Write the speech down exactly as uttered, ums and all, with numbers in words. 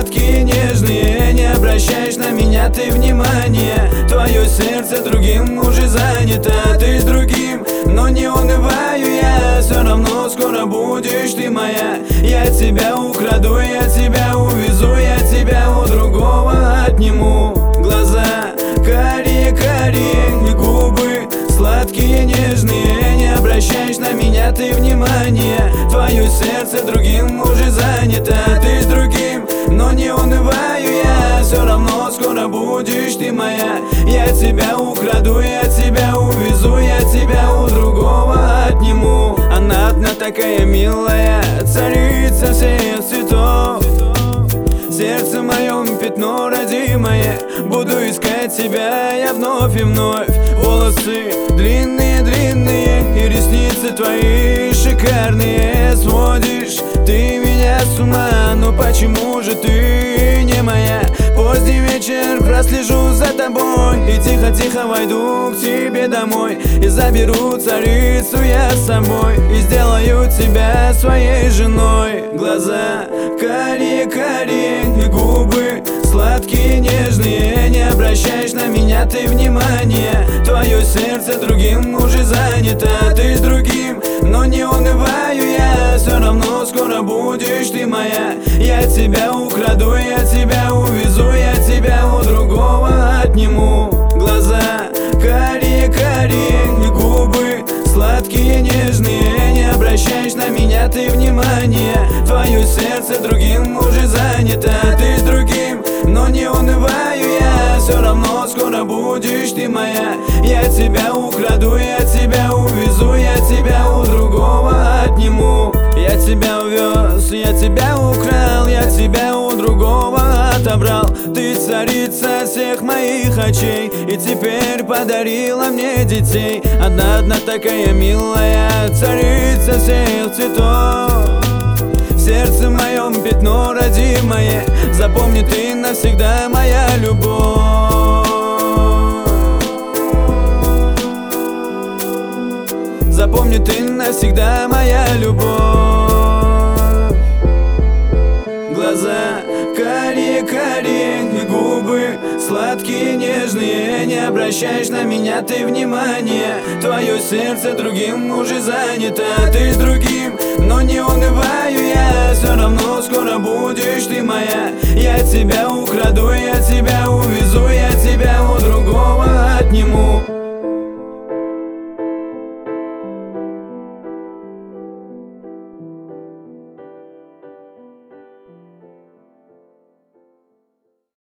сладкие, нежные. Не обращаешь на меня ты внимания. Твое сердце другим уже занято. Ты с другим, но не унываю я. Все равно скоро будешь ты моя. Я тебя украду, я тебя увезу, я тебя у другого отниму. Глаза карие-карие и губы сладкие, нежные. Не обращаешь на меня ты внимания. Твое сердце другим уже занято. Ты с другим, но не унываю я. Все равно скоро будешь ты моя. Я тебя украду, я тебя увезу, я тебя у другого отниму. Она одна такая милая, царица всех цветов. Сердце моем пятно родимое. Буду искать тебя я вновь и вновь. Волосы длинные-длинные и ресницы твои шикарные. Сводишь ты меня с ума, но почему же ты не моя? Поздний вечер прослежу за тобой и тихо-тихо войду к тебе домой. И заберу царицу я с собой и сделаю тебя своей женой. Глаза карие-карие и губы сладкие, нежные. Не обращаешь на меня ты внимания. Твое сердце другим уже занято. Ты с другим, но не унываю я. Все равно скоро будешь ты моя. Я тебя украду, я тебя увезу, я тебя у другого отниму. Глаза карие-карие и губы сладкие, нежные. Не обращаешь на меня ты внимания. Твое сердце другим уже занято. Ты с другим, но не унываю я. Все равно скоро будешь ты моя. Я тебя украду, я тебя увезу, я тебя у другого отниму. Я тебя увез, я тебя украл, я тебя у другого отобрал. Ты царица всех моих очей и теперь подарила мне детей. Одна-одна такая милая, царица всех цветов. В сердце моем пятно родимое. Запомни ты навсегда моя любовь. Запомни ты навсегда моя любовь. Глаза карие-карие и губы сладкие, нежные. Не обращаешь на меня ты внимания. Твое сердце другим уже занято. Ты с другим, но не унываю я. Все равно скоро будешь ты моя. Я тебя